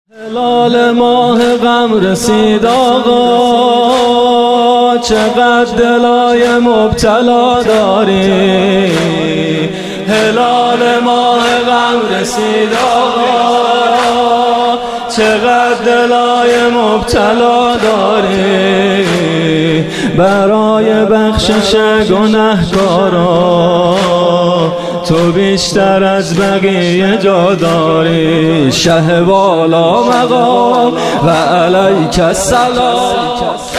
هلال ماه غم رسید آقا، چقدر دلای مبتلا داری. هلال ماه غم رسید آقا، چقدر دلای مبتلا داری. برای بخشش گنهکارا تو بیشتر از بقیه جا داری. شه والا مقام و علیک السلام.